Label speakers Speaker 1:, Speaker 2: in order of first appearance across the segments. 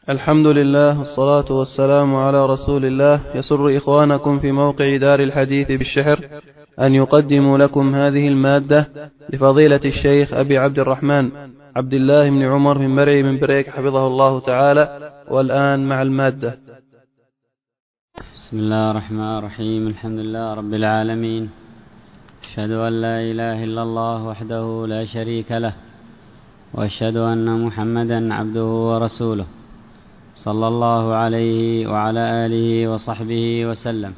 Speaker 1: الحمد لله والصلاة والسلام على رسول الله. يسر إخوانكم في موقع دار الحديث بالشحر أن يقدموا لكم هذه المادة لفضيلة الشيخ أبي عبد الرحمن عبد الله بن عمر من مرعي من بريك حفظه الله تعالى. والآن مع المادة.
Speaker 2: بسم الله الرحمن الرحيم. الحمد لله رب العالمين، أشهد أن لا إله إلا الله وحده لا شريك له، وأشهد أن محمدا عبده ورسوله، صلى الله عليه وعلى آله وصحبه وسلم.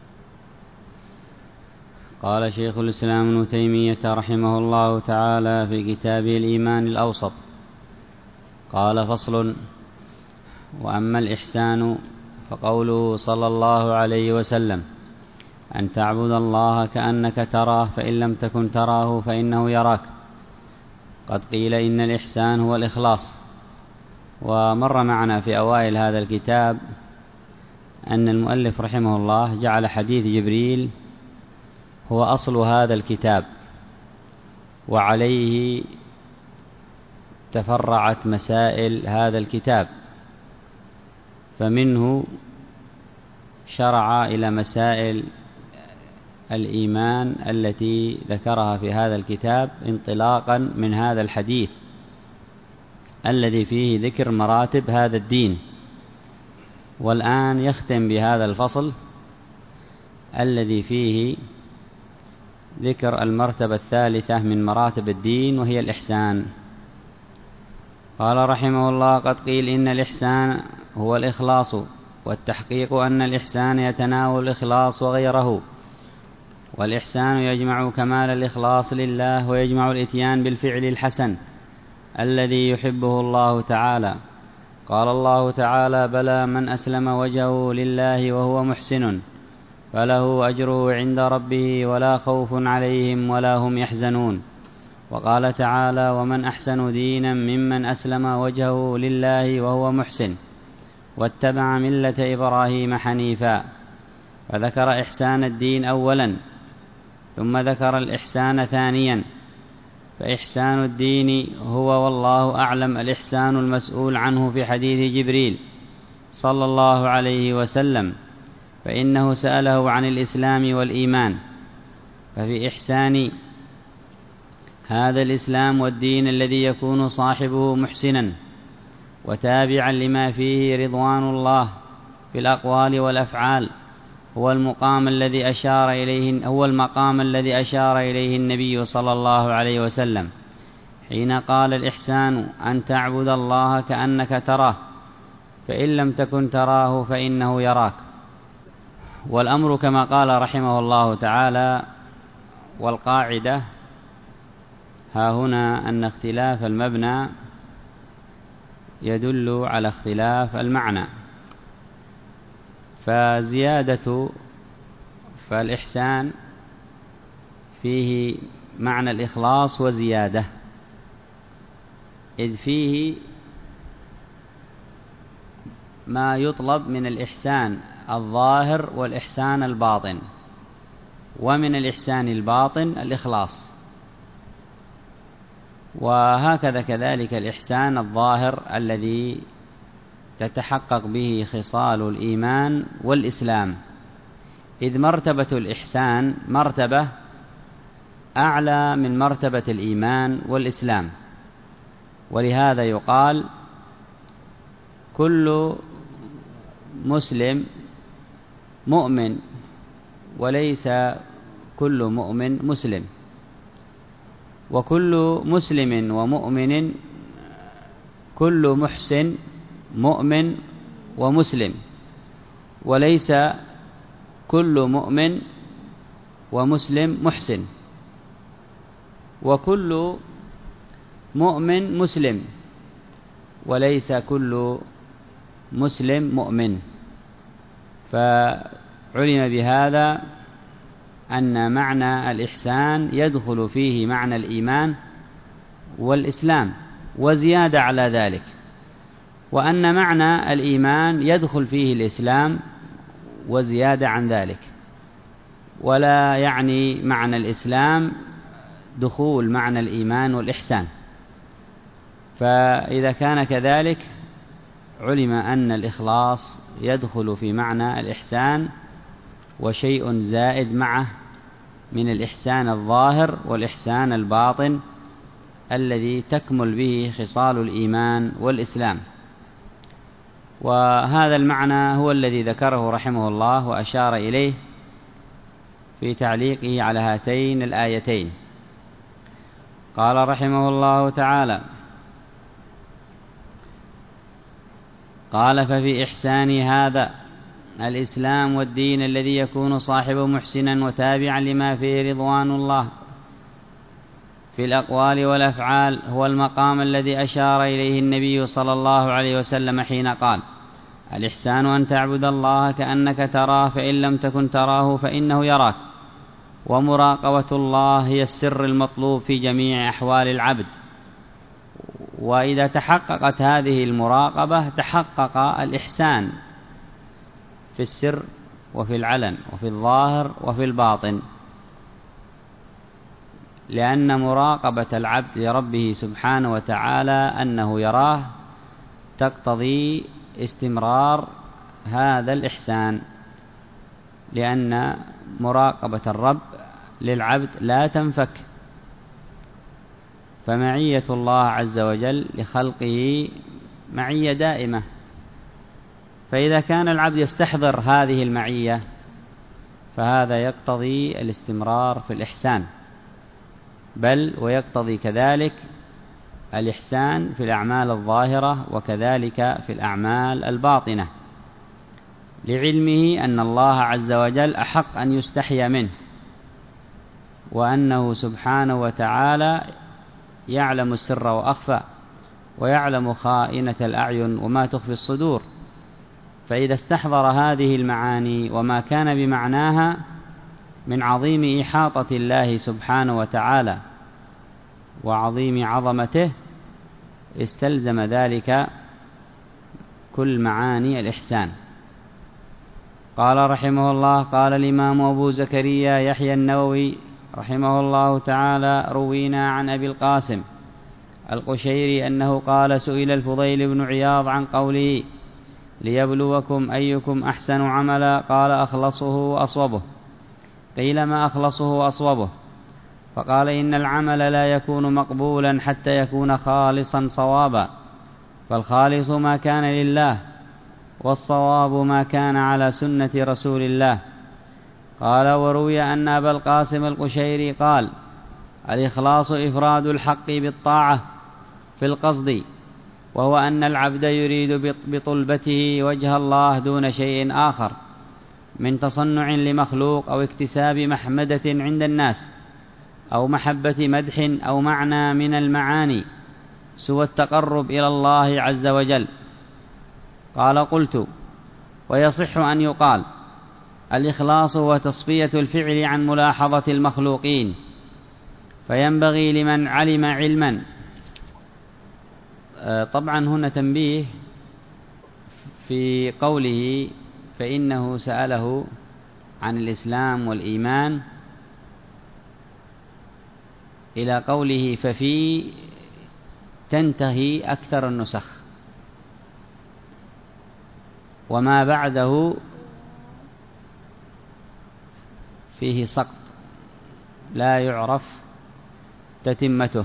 Speaker 2: قال شيخ الإسلام ابن تيمية رحمه الله تعالى في كتابه الإيمان الأوسط، قال: فصل: وأما الإحسان فقوله صلى الله عليه وسلم: أن تعبد الله كأنك تراه فإن لم تكن تراه فإنه يراك. قد قيل إن الإحسان هو الإخلاص. ومر معنا في أوائل هذا الكتاب أن المؤلف رحمه الله جعل حديث جبريل هو أصل هذا الكتاب، وعليه تفرعت مسائل هذا الكتاب، فمنه شرع إلى مسائل الإيمان التي ذكرها في هذا الكتاب انطلاقا من هذا الحديث الذي فيه ذكر مراتب هذا الدين. والآن يختم بهذا الفصل الذي فيه ذكر المرتبة الثالثة من مراتب الدين، وهي الإحسان. قال رحمه الله: قد قيل إن الإحسان هو الإخلاص، والتحقيق أن الإحسان يتناول الإخلاص وغيره، والإحسان يجمع كمال الإخلاص لله ويجمع الإتيان بالفعل الحسن الذي يحبه الله تعالى. قال الله تعالى: بلى من أسلم وجهه لله وهو محسن فله أجره عند ربه ولا خوف عليهم ولا هم يحزنون. وقال تعالى: ومن أحسن دينا ممن أسلم وجهه لله وهو محسن واتبع ملة إبراهيم حنيفا. فذكر إحسان الدين أولا، ثم ذكر الإحسان ثانيا. فإحسان الدين هو والله أعلم الإحسان المسؤول عنه في حديث جبريل صلى الله عليه وسلم، فإنه سأله عن الإسلام والإيمان. ففي إحسان هذا الإسلام والدين الذي يكون صاحبه محسنا وتابعا لما فيه رضوان الله في الأقوال والأفعال، هو المقام الذي أشار إليه النبي صلى الله عليه وسلم حين قال: الإحسان أن تعبد الله كأنك تراه فإن لم تكن تراه فإنه يراك. والأمر كما قال رحمه الله تعالى: والقاعدة ها هنا أن اختلاف المبنى يدل على اختلاف المعنى. فالإحسان فيه معنى الإخلاص وزيادة، إذ فيه ما يطلب من الإحسان الظاهر والإحسان الباطن، ومن الإحسان الباطن الإخلاص. وهكذا كذلك الإحسان الظاهر الذي تتحقق به خصال الإيمان والإسلام، إذ مرتبة الإحسان مرتبة أعلى من مرتبة الإيمان والإسلام. ولهذا يقال: كل مسلم مؤمن وليس كل مؤمن مسلم، وكل مسلم ومؤمن كل محسن مؤمن ومسلم، وليس كل مؤمن ومسلم محسن، وكل مؤمن مسلم وليس كل مسلم مؤمن. فعلم بهذا أن معنى الإحسان يدخل فيه معنى الإيمان والإسلام وزيادة على ذلك، وأن معنى الإيمان يدخل فيه الإسلام وزيادة عن ذلك، ولا يعني معنى الإسلام دخول معنى الإيمان والإحسان. فإذا كان كذلك علم أن الإخلاص يدخل في معنى الإحسان وشيء زائد معه من الإحسان الظاهر والإحسان الباطن الذي تكمل به خصال الإيمان والإسلام. وهذا المعنى هو الذي ذكره رحمه الله وأشار إليه في تعليقه على هاتين الآيتين. قال رحمه الله تعالى: قال: ففي إحسان هذا الإسلام والدين الذي يكون صاحبه محسنا وتابعا لما فيه رضوان الله في الأقوال والأفعال هو المقام الذي أشار إليه النبي صلى الله عليه وسلم حين قال: الإحسان أن تعبد الله كأنك تراه فإن لم تكن تراه فإنه يراك. ومراقبة الله هي السر المطلوب في جميع أحوال العبد. وإذا تحققت هذه المراقبة تحقق الإحسان في السر وفي العلن وفي الظاهر وفي الباطن، لأن مراقبة العبد لربه سبحانه وتعالى أنه يراه تقتضي استمرار هذا الإحسان، لأن مراقبة الرب للعبد لا تنفك، فمعية الله عز وجل لخلقه معية دائمة. فإذا كان العبد يستحضر هذه المعية فهذا يقتضي الاستمرار في الإحسان، بل ويقتضي كذلك الإحسان في الأعمال الظاهرة وكذلك في الأعمال الباطنة، لعلمه أن الله عز وجل أحق أن يستحيا منه، وأنه سبحانه وتعالى يعلم السر وأخفى، ويعلم خائنة الأعين وما تخفي الصدور. فإذا استحضر هذه المعاني وما كان بمعناها من عظيم إحاطة الله سبحانه وتعالى وعظيم عظمته استلزم ذلك كل معاني الإحسان. قال رحمه الله: قال الإمام أبو زكريا يحيى النووي رحمه الله تعالى: روينا عن أبي القاسم القشيري أنه قال: سئل الفضيل بن عياض عن قوله: ليبلوكم أيكم أحسن عملا، قال: أخلصه وأصوبه. قيل: ما أخلصه وأصوبه؟ فقال: إن العمل لا يكون مقبولا حتى يكون خالصا صوابا، فالخالص ما كان لله، والصواب ما كان على سنة رسول الله. قال: وروي أن أبا القاسم القشيري قال: الإخلاص إفراد الحق بالطاعة في القصد، وهو أن العبد يريد بطلبته وجه الله دون شيء آخر من تصنع لمخلوق أو اكتساب محمدة عند الناس أو محبة مدح أو معنى من المعاني سوى التقرب إلى الله عز وجل. قال: قلت: ويصح أن يقال الإخلاص هو تصفية الفعل عن ملاحظة المخلوقين، فينبغي لمن علم علما. طبعا هنا تنبيه في قوله فإنه سأله عن الإسلام والإيمان إلى قوله ففي تنتهي أكثر النسخ، وما بعده فيه سقط لا يعرف تتمته.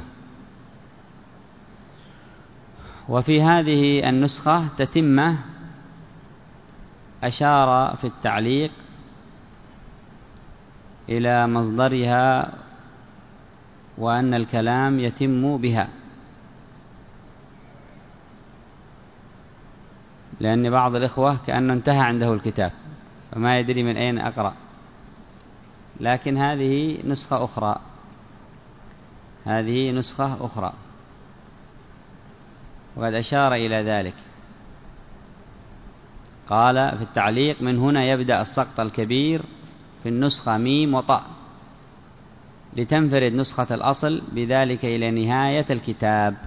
Speaker 2: وفي هذه النسخة تتمة أشار في التعليق إلى مصدرها وأن الكلام يتم بها، لأن بعض الإخوة كأنه انتهى عنده الكتاب فما يدري من أين أقرأ، لكن هذه نسخة أخرى، هذه نسخة أخرى، وقد أشار إلى ذلك. قال في التعليق: من هنا يبدأ السقط الكبير في النسخة ميم وطاء، لتنفرد نسخة الأصل بذلك إلى نهاية الكتاب.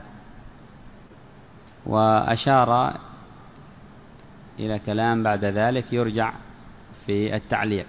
Speaker 2: وأشار إلى كلام بعد ذلك يرجع في التعليق.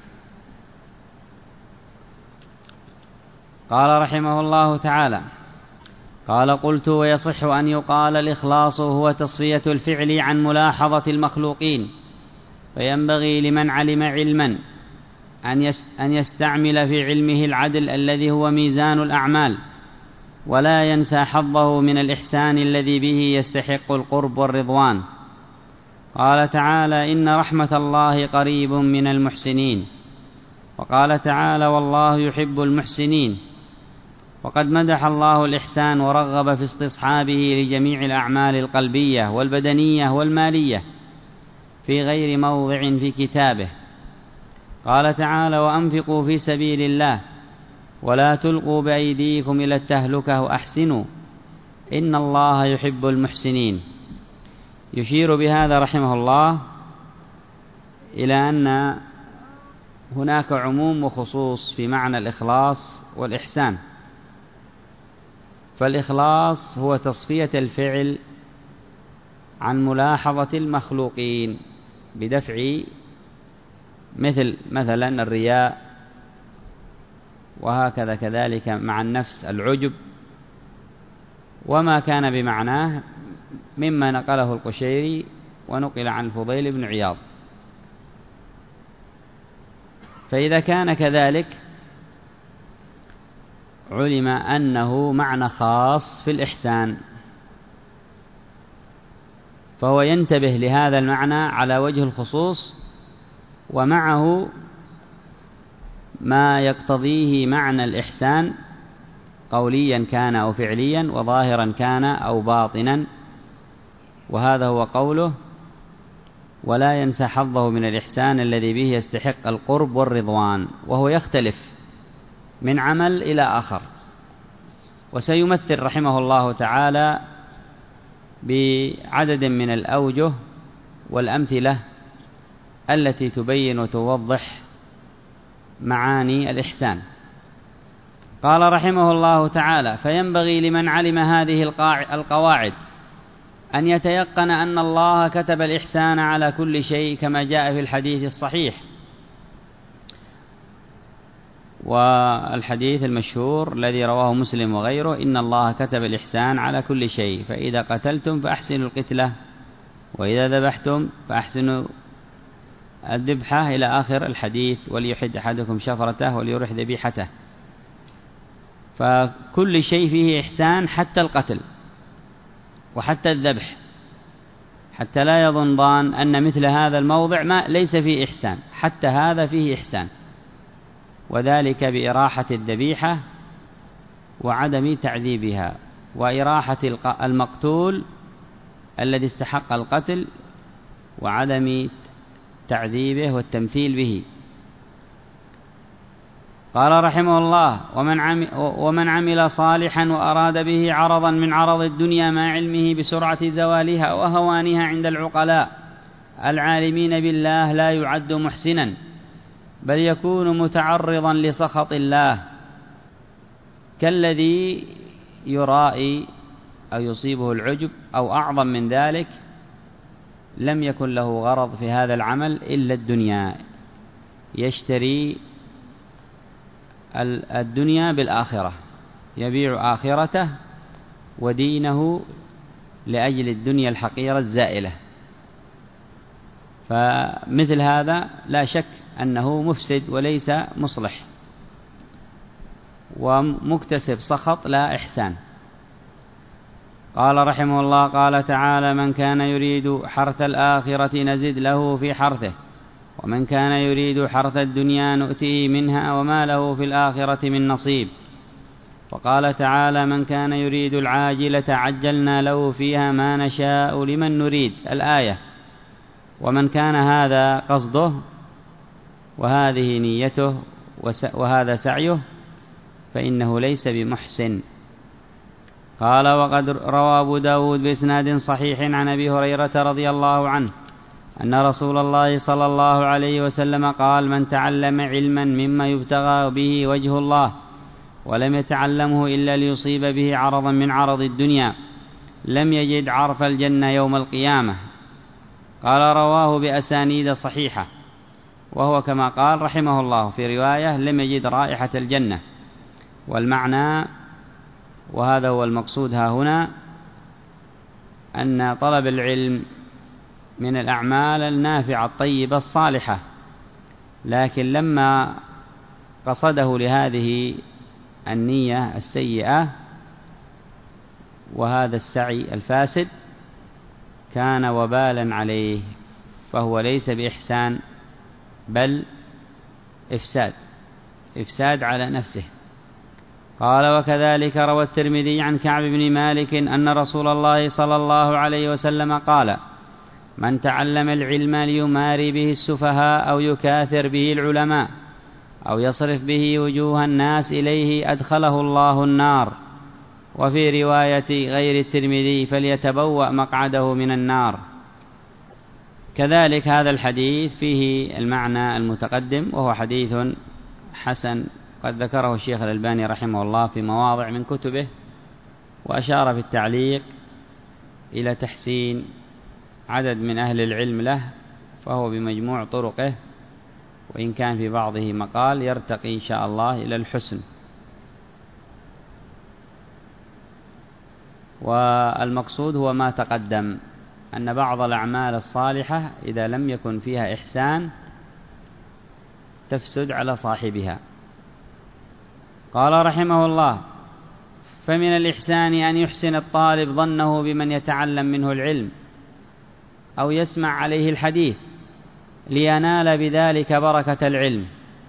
Speaker 2: قال رحمه الله تعالى: قال: قلت: ويصح أن يقال الإخلاص هو تصفية الفعل عن ملاحظة المخلوقين، فينبغي لمن علم علما أن يستعمل في علمه العدل الذي هو ميزان الأعمال، ولا ينسى حظه من الإحسان الذي به يستحق القرب والرضوان. قال تعالى: إن رحمة الله قريب من المحسنين. وقال تعالى: والله يحب المحسنين. وقد مدح الله الإحسان ورغب في استصحابه لجميع الأعمال القلبية والبدنية والمالية في غير موضع في كتابه. قال تعالى: وأنفقوا في سبيل الله ولا تلقوا بأيديكم إلى التهلكة وأحسنوا إن الله يحب المحسنين. يشير بهذا رحمه الله إلى أن هناك عموم وخصوص في معنى الإخلاص والإحسان. فالإخلاص هو تصفية الفعل عن ملاحظة المخلوقين بدفع مثلا الرياء، وهكذا كذلك مع النفس العجب، وما كان بمعناه مما نقله القشيري ونقل عن الفضيل بن عياض. فإذا كان كذلك علم أنه معنى خاص في الإحسان، فهو ينتبه لهذا المعنى على وجه الخصوص، ومعه ما يقتضيه معنى الإحسان قوليا كان أو فعليا، وظاهرا كان أو باطنا. وهذا هو قوله: ولا ينسى حظه من الإحسان الذي به يستحق القرب والرضوان، وهو يختلف من عمل إلى آخر. وسيمثل رحمه الله تعالى بعدد من الأوجه والأمثلة التي تبين وتوضح معاني الإحسان. قال رحمه الله تعالى: فينبغي لمن علم هذه القواعد أن يتيقن أن الله كتب الإحسان على كل شيء كما جاء في الحديث الصحيح. والحديث المشهور الذي رواه مسلم وغيره: إن الله كتب الإحسان على كل شيء، فإذا قتلتم فأحسنوا القتلة، وإذا ذبحتم فأحسنوا الذبحة، إلى آخر الحديث: وليحد أحدكم شفرته وليرح ذبيحته. فكل شيء فيه إحسان، حتى القتل وحتى الذبح، حتى لا يظن ظان أن مثل هذا الموضع ما ليس فيه إحسان، حتى هذا فيه إحسان، وذلك بإراحة الذبيحة وعدم تعذيبها، وإراحة المقتول الذي استحق القتل وعدم تعذيبه والتمثيل به. قال رحمه الله: ومن عمل صالحا وأراد به عرضا من عرض الدنيا مع علمه بسرعة زوالها وهوانها عند العقلاء العالمين بالله لا يعد محسنا، بل يكون متعرضا لسخط الله، كالذي يرائي أو يصيبه العجب أو أعظم من ذلك، لم يكن له غرض في هذا العمل إلا الدنيا، يشتري الدنيا بالآخرة، يبيع آخرته ودينه لأجل الدنيا الحقيرة الزائلة. فمثل هذا لا شك أنه مفسد وليس مصلح، ومكتسب سخط لا إحسان. قال رحمه الله: قال تعالى: من كان يريد حرث الآخرة نزد له في حرثه، ومن كان يريد حرث الدنيا نؤتيه منها وما له في الآخرة من نصيب. وقال تعالى: من كان يريد العاجلة عجلنا له فيها ما نشاء لمن نريد، الآية. ومن كان هذا قصده وهذه نيته وهذا سعيه فإنه ليس بمحسن. قال: وقد روى أبو داود بإسناد صحيح عن أبي هريرة رضي الله عنه أن رسول الله صلى الله عليه وسلم قال: من تعلم علما مما يبتغى به وجه الله ولم يتعلمه إلا ليصيب به عرضا من عرض الدنيا لم يجد عرف الجنة يوم القيامة. قال: رواه بأسانيد صحيحة، وهو كما قال رحمه الله في رواية: لم يجد رائحة الجنة. والمعنى وهذا هو المقصود ها هنا، أن طلب العلم من الأعمال النافعة الطيبة الصالحة، لكن لما قصده لهذه النية السيئة وهذا السعي الفاسد كان وبالا عليه، فهو ليس بإحسان بل إفساد على نفسه. قال: وكذلك روى الترمذي عن كعب بن مالك أن رسول الله صلى الله عليه وسلم قال: من تعلم العلم ليماري به السفهاء أو يكاثر به العلماء أو يصرف به وجوه الناس إليه أدخله الله النار. وفي رواية غير الترمذي: فليتبوأ مقعده من النار. كذلك هذا الحديث فيه المعنى المتقدم، وهو حديث حسن قد ذكره الشيخ الألباني رحمه الله في مواضع من كتبه، وأشار في التعليق إلى تحسين عدد من أهل العلم له، فهو بمجموع طرقه، وإن كان في بعضه مقال يرتقي إن شاء الله إلى الحسن. والمقصود هو ما تقدم، أن بعض الأعمال الصالحة إذا لم يكن فيها إحسان تفسد على صاحبها. قال رحمه الله: فمن الإحسان أن يحسن الطالب ظنه بمن يتعلم منه العلم أو يسمع عليه الحديث لينال بذلك بركة العلم.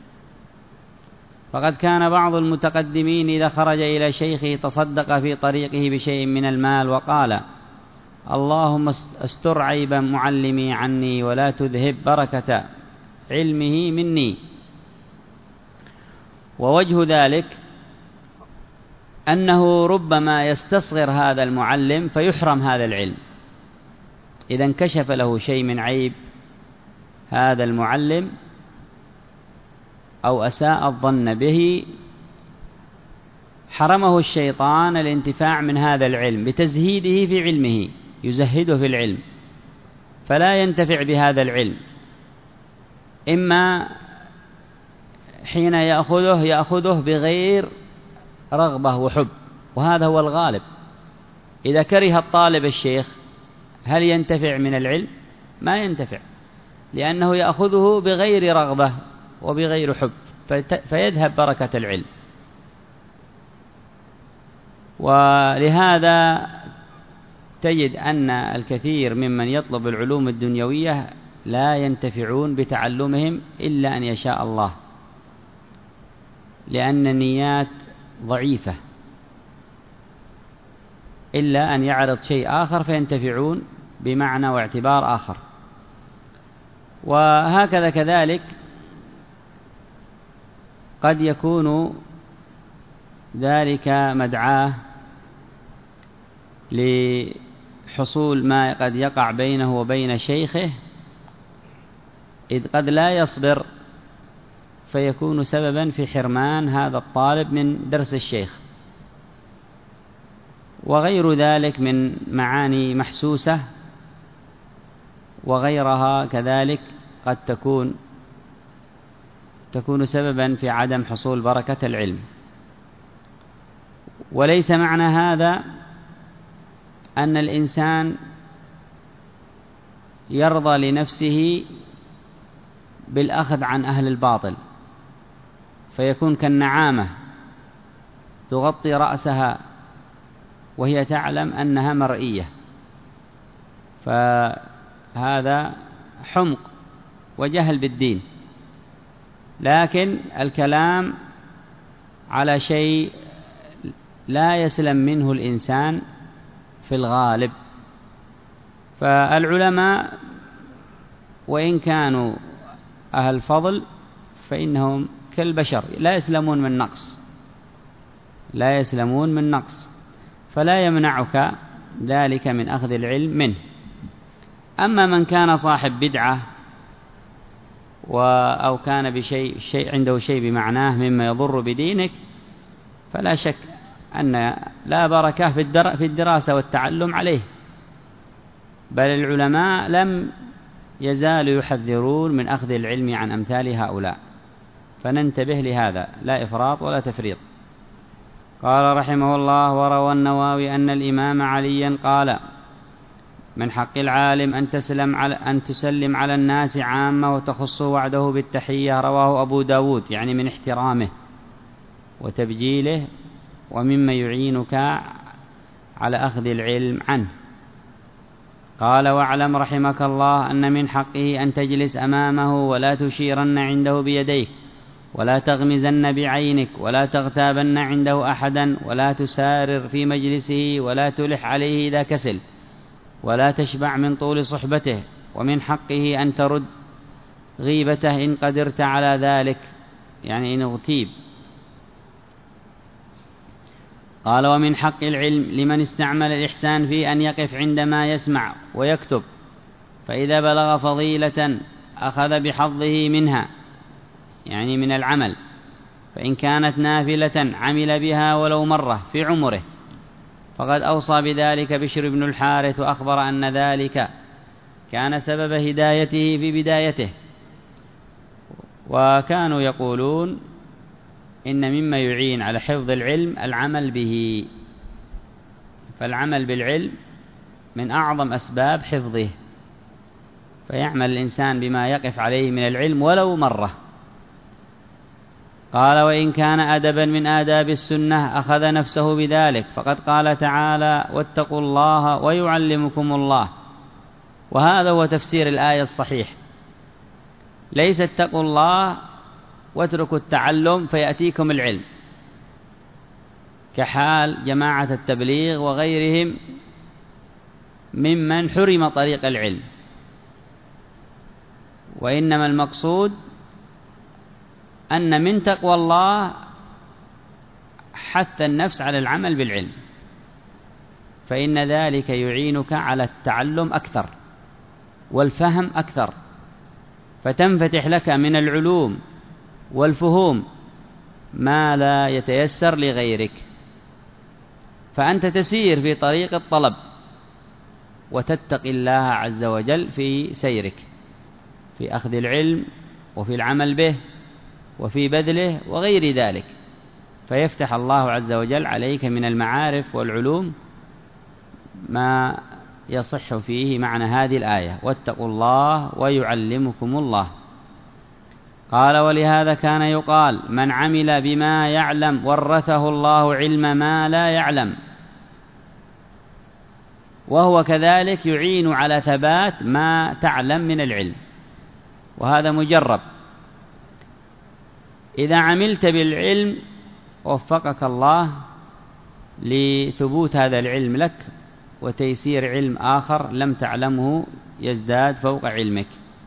Speaker 2: فقد كان بعض المتقدمين إذا خرج إلى شيخه تصدق في طريقه بشيء من المال وقال: اللهم استر عيب معلمي عني ولا تذهب بركة علمه مني. ووجه ذلك أنه ربما يستصغر هذا المعلم فيحرم هذا العلم إذا انكشف له شيء من عيب هذا المعلم أو أساء الظن به، حرمه الشيطان الانتفاع من هذا العلم بتزهيده في علمه، يزهده في العلم فلا ينتفع بهذا العلم. إما حين يأخذه بغير رغبة وحب، وهذا هو الغالب. إذا كره الطالب الشيخ هل ينتفع من العلم؟ ما ينتفع، لأنه يأخذه بغير رغبة وبغير حب، فيذهب بركة العلم. ولهذا تجد أن الكثير ممن يطلب العلوم الدنيوية لا ينتفعون بتعلمهم إلا أن يشاء الله، لأن النيات ضعيفة، إلا أن يعرض شيء آخر فينتفعون بمعنى واعتبار آخر. وهكذا كذلك قد يكون ذلك مدعاة لحصول ما قد يقع بينه وبين شيخه، إذ قد لا يصبر فيكون سببا في حرمان هذا الطالب من درس الشيخ، وغير ذلك من معاني محسوسة وغيرها كذلك قد تكون سببا في عدم حصول بركة العلم. وليس معنى هذا أن الإنسان يرضى لنفسه بالأخذ عن أهل الباطل فيكون كالنعامة تغطي رأسها وهي تعلم أنها مرئية، فهذا حمق وجهل بالدين. لكن الكلام على شيء لا يسلم منه الإنسان في الغالب. فالعلماء وإن كانوا أهل فضل فإنهم كالبشر لا يسلمون من نقص، فلا يمنعك ذلك من أخذ العلم منه. أما من كان صاحب بدعة أو كان بشيء عنده شيء بمعناه مما يضر بدينك، فلا شك أن لا بركة في الدراسة والتعلم عليه، بل العلماء لم يزالوا يحذرون من أخذ العلم عن أمثال هؤلاء، فننتبه لهذا، لا إفراط ولا تفريط. قال رحمه الله: وروى النووي أن الإمام عليا قال: من حق العالم أن تسلم على الناس عامة وتخصه وعده بالتحية. رواه أبو داود، يعني من احترامه وتبجيله ومما يعينك على أخذ العلم عنه. قال: واعلم رحمك الله أن من حقه أن تجلس أمامه ولا تشيرن عنده بيديك، ولا تغمزن بعينك، ولا تغتابن عنده أحدا، ولا تسارر في مجلسه، ولا تلح عليه إذا كسل، ولا تشبع من طول صحبته. ومن حقه أن ترد غيبته إن قدرت على ذلك، يعني إن اغتيب. قال: ومن حق العلم لمن استعمل الإحسان في أن يقف عندما يسمع ويكتب، فإذا بلغ فضيلة أخذ بحظه منها، يعني من العمل، فإن كانت نافلة عمل بها ولو مرة في عمره. فقد أوصى بذلك بشر بن الحارث، وأخبر أن ذلك كان سبب هدايته في بدايته. وكانوا يقولون إن مما يعين على حفظ العلم العمل به، فالعمل بالعلم من أعظم أسباب حفظه، فيعمل الإنسان بما يقف عليه من العلم ولو مرة. قال: وإن كان أدبا من آداب السنة أخذ نفسه بذلك، فقد قال تعالى: واتقوا الله ويعلمكم الله. وهذا هو تفسير الآية الصحيح، ليس اتقوا الله واتركوا التعلم فيأتيكم العلم، كحال جماعة التبليغ وغيرهم ممن حرم طريق العلم. وإنما المقصود أن من تقوى الله حث النفس على العمل بالعلم، فإن ذلك يعينك على التعلم أكثر والفهم أكثر، فتنفتح لك من العلوم والفهوم ما لا يتيسر لغيرك، فأنت تسير في طريق الطلب وتتقي الله عز وجل في سيرك، في أخذ العلم وفي العمل به وفي بذله وغير ذلك، فيفتح الله عز وجل عليك من المعارف والعلوم ما يصح فيه معنى هذه الآية: واتقوا الله ويعلمكم الله. قال: ولهذا كان يقال: من عمل بما يعلم ورثه الله علم ما لا يعلم. وهو كذلك يعين على ثبات ما تعلم من العلم، وهذا مجرب. إذا عملت بالعلم وفقك الله لثبوت هذا العلم لك وتيسير علم آخر لم تعلمه يزداد فوق علمك.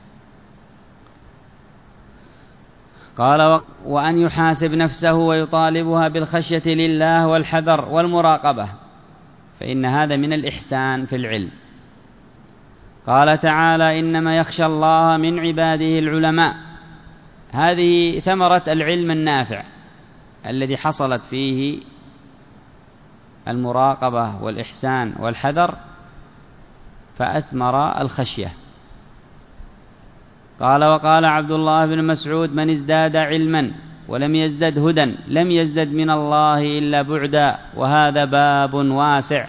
Speaker 2: قال: وأن يحاسب نفسه ويطالبها بالخشية لله والحذر والمراقبة، فإن هذا من الإحسان في العلم. قال تعالى: إنما يخشى الله من عباده العلماء. هذه ثمرة العلم النافع الذي حصلت فيه المراقبة والإحسان والحذر، فأثمر الخشية. قال: وقال عبد الله بن مسعود: من ازداد علما ولم يزدد هدى لم يزدد من الله إلا بعدا. وهذا باب واسع،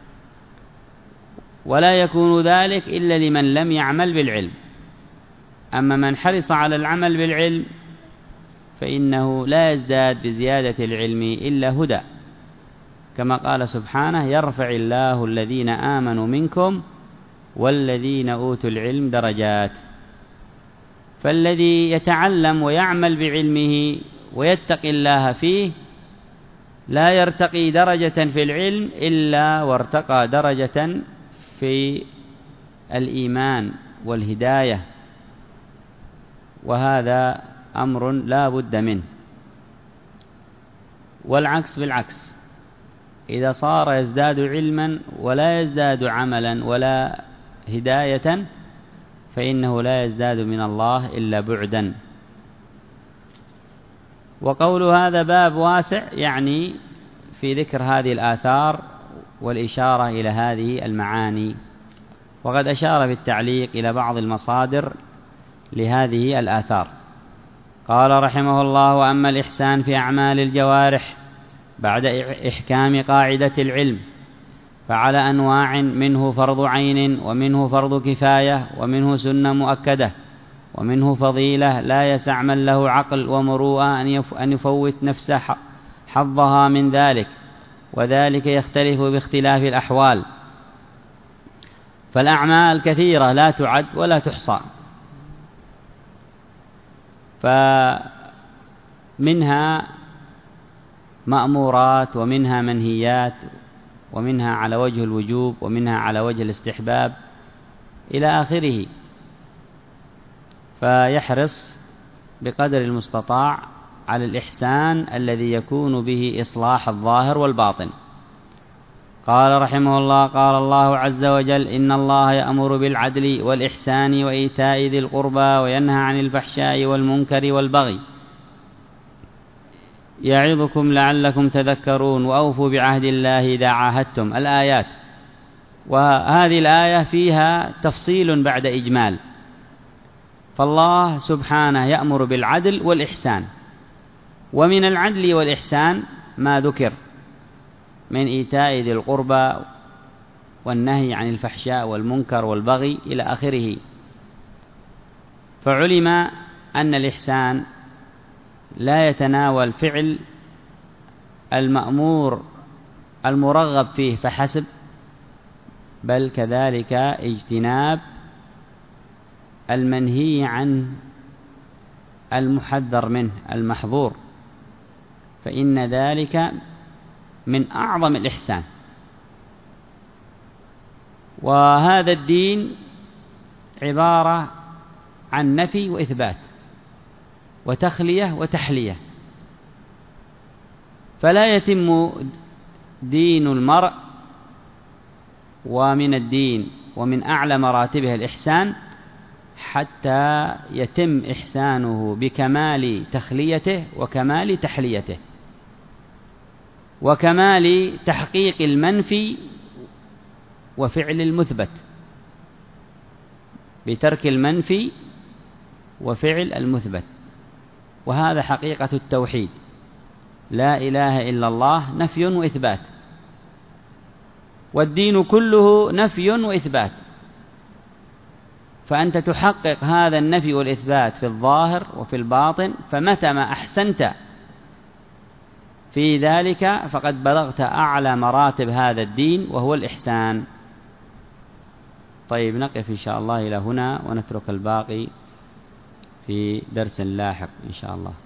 Speaker 2: ولا يكون ذلك إلا لمن لم يعمل بالعلم. أما من حرص على العمل بالعلم فإنه لا يزداد بزيادة العلم إلا هدى، كما قال سبحانه: يرفع الله الذين آمنوا منكم والذين أوتوا العلم درجات. فالذي يتعلم ويعمل بعلمه ويتقي الله فيه لا يرتقي درجة في العلم إلا وارتقى درجة في الإيمان والهداية، وهذا أمر لا بد منه. والعكس بالعكس، إذا صار يزداد علما ولا يزداد عملا ولا هداية فإنه لا يزداد من الله إلا بعدا. وقول هذا باب واسع يعني في ذكر هذه الآثار والإشارة إلى هذه المعاني. وقد أشار في التعليق إلى بعض المصادر لهذه الآثار. قال رحمه الله: وأما الإحسان في أعمال الجوارح بعد إحكام قاعدة العلم فعلى أنواع، منه فرض عين، ومنه فرض كفاية، ومنه سنة مؤكدة، ومنه فضيلة لا يسع من له عقل ومروءة أن يفوت نفسه حظها من ذلك، وذلك يختلف باختلاف الأحوال. فالأعمال كثيرة لا تعد ولا تحصى، فمنها مأمورات، ومنها منهيات، ومنها على وجه الوجوب، ومنها على وجه الاستحباب إلى آخره. فيحرص بقدر المستطاع على الإحسان الذي يكون به إصلاح الظاهر والباطن. قال رحمه الله: قال الله عز وجل: إن الله يأمر بالعدل والإحسان وإيتاء ذي القربى وينهى عن الفحشاء والمنكر والبغي يعظكم لعلكم تذكرون وأوفوا بعهد الله إذا عاهدتم. الآيات. وهذه الآية فيها تفصيل بعد إجمال. فالله سبحانه يأمر بالعدل والإحسان، ومن العدل والإحسان ما ذكر من إيتاء ذي القربى والنهي عن الفحشاء والمنكر والبغي إلى آخره. فعلم أن الإحسان لا يتناول فعل المأمور المرغب فيه فحسب، بل كذلك اجتناب المنهي عن المحذر منه المحظور، فإن ذلك من أعظم الإحسان. وهذا الدين عبارة عن نفي وإثبات وتخلية وتحلية، فلا يتم دين المرء ومن الدين ومن أعلى مراتبه الإحسان حتى يتم إحسانه بكمال تخليته وكمال تحليته وكمال تحقيق المنفي وفعل المثبت، بترك المنفي وفعل المثبت. وهذا حقيقة التوحيد، لا إله إلا الله نفي وإثبات، والدين كله نفي وإثبات. فأنت تحقق هذا النفي والإثبات في الظاهر وفي الباطن، فمتى ما أحسنت في ذلك فقد بلغت أعلى مراتب هذا الدين وهو الإحسان. طيب، نقف إن شاء الله إلى هنا ونترك الباقي في درس لاحق إن شاء الله.